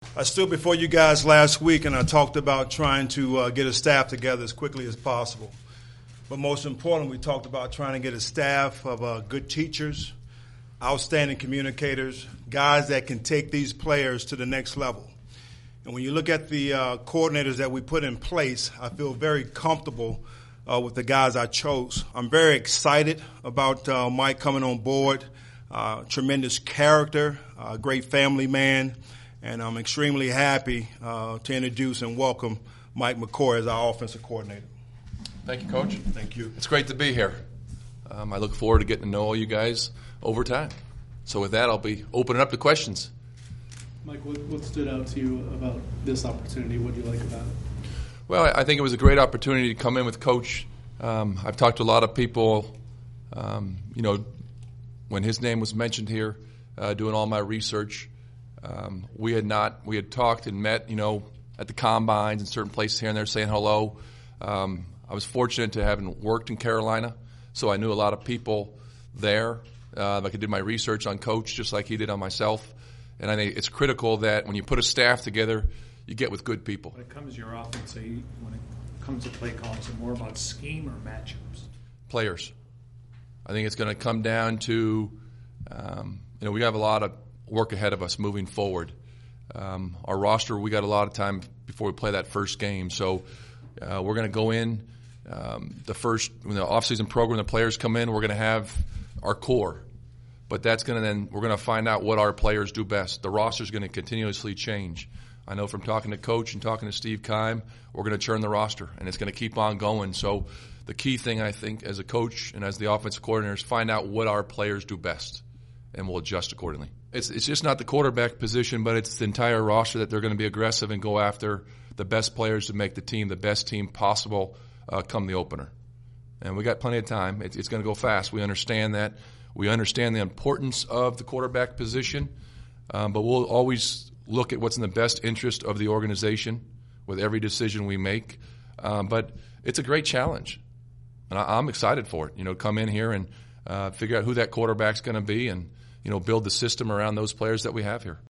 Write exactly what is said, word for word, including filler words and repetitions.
I stood before you guys last week and I talked about trying to uh, get a staff together as quickly as possible. But most importantly, we talked about trying to get a staff of uh, good teachers, outstanding communicators, guys that can take these players to the next level. And when you look at the uh, coordinators that we put in place, I feel very comfortable uh, with the guys I chose. I'm very excited about uh, Mike coming on board. Uh, tremendous character, uh, great family man, and I'm extremely happy uh, to introduce and welcome Mike McCoy as our offensive coordinator. Thank you, Coach. Thank you. It's great to be here. Um, I look forward to getting to know all you guys over time. So with that, I'll be opening up to questions. Mike, what, what stood out to you about this opportunity? What do you like about it? Well, I think it was a great opportunity to come in with Coach. Um, I've talked to a lot of people, um, you know, when his name was mentioned here, uh, doing all my research. Um, we had not, we had talked and met, you know, at the combines and certain places here and there saying hello. Um, I was fortunate to having worked in Carolina, so I knew a lot of people there. Uh, I could do my research on Coach just like he did on myself. And I think it's critical that when you put a staff together, you get with good people. When it comes to your offense, so you, when it comes to play calling, is it more about scheme or matchups? Players. I think it's going to come down to, um, you know, we have a lot of work ahead of us moving forward. Um, our roster, we got a lot of time before we play that first game. So uh, we're going to go in um, the first, when the offseason program, the players come in, we're going to have our core. But that's going to then, we're going to find out what our players do best. The roster is going to continuously change. I know from talking to Coach and talking to Steve Keim, we're going to churn the roster, and it's going to keep on going. So the key thing, I think, as a coach and as the offensive coordinator is find out what our players do best, and we'll adjust accordingly. It's, it's just not the quarterback position, but it's the entire roster that they're going to be aggressive and go after the best players to make the team the best team possible uh, come the opener. And we got plenty of time. It's, it's going to go fast. We understand that. We understand the importance of the quarterback position, um, but we'll always look at what's in the best interest of the organization with every decision we make. Um, but it's a great challenge, and I, I'm excited for it. You know, come in here and uh, figure out who that quarterback's going to be, and you know, build the system around those players that we have here.